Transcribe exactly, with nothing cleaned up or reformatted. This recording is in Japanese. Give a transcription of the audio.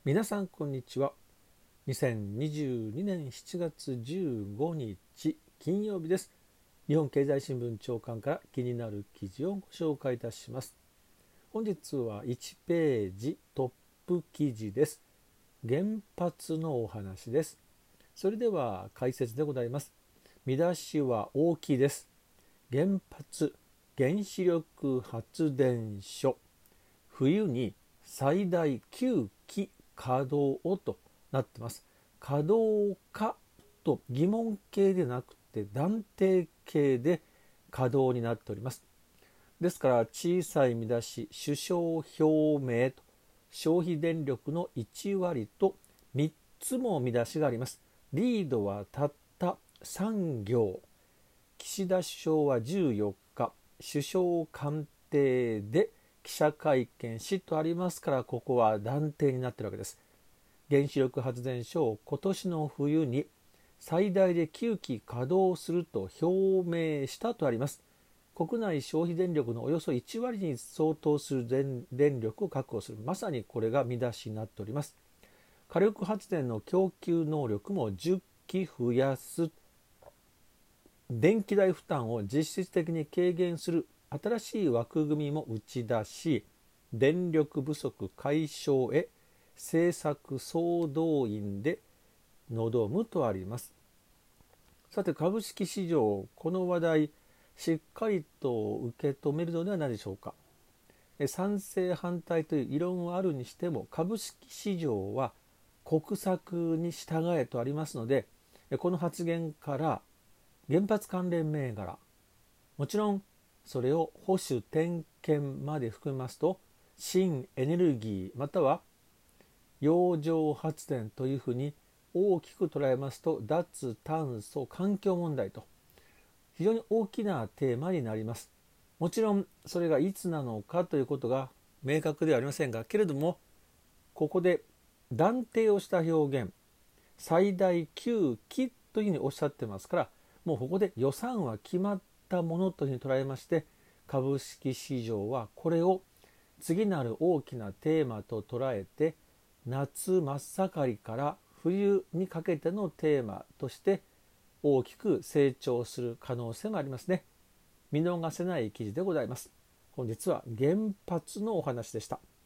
皆さんこんにちは。にせんにじゅうにねんしちがつじゅうごにち金曜日です。日本経済新聞長官から気になる記事をご紹介いたします。本日はいちページトップ記事です。原発のお話です。それでは解説でございます。見出しは大きいです。原発原子力発電所冬に最大きゅうき稼働となっています。稼働かと疑問形でなくて断定形で稼働になっております。ですから小さい見出し、首相表明と消費電力のいちわりとみっつも見出しがあります。リードはたったさんぎょう。岸田首相はじゅうよっか首相官邸で記者会見しとありますから、ここは断定になっているわけです。原子力発電所を今年の冬に最大できゅうき稼働すると表明したとあります。国内消費電力のおよそいちわりに相当する 電, 電力を確保する、まさにこれが見出しになっております。火力発電の供給能力もじゅっき増やす、電気代負担を実質的に軽減する新しい枠組みも打ち出し、電力不足解消へ政策総動員で臨むとあります。さて、株式市場、この話題しっかりと受け止めるのではないでしょうか。賛成反対という異論はあるにしても、株式市場は国策に従えとありますので、この発言から原発関連銘柄、もちろんそれを保守点検まで含めますと、新エネルギーまたは洋上発電というふうに大きく捉えますと、脱炭素環境問題と非常に大きなテーマになります。もちろんそれがいつなのかということが明確ではありませんが、けれどもここで断定をした表現、最大きゅうきというふうにおっしゃってますから、もうここで予算は決まったものというふうに捉えまして、株式市場はこれを次なる大きなテーマと捉えて、夏真っ盛りから冬にかけてのテーマとして大きく成長する可能性もありますね。見逃せない記事でございます。本日は原発のお話でした。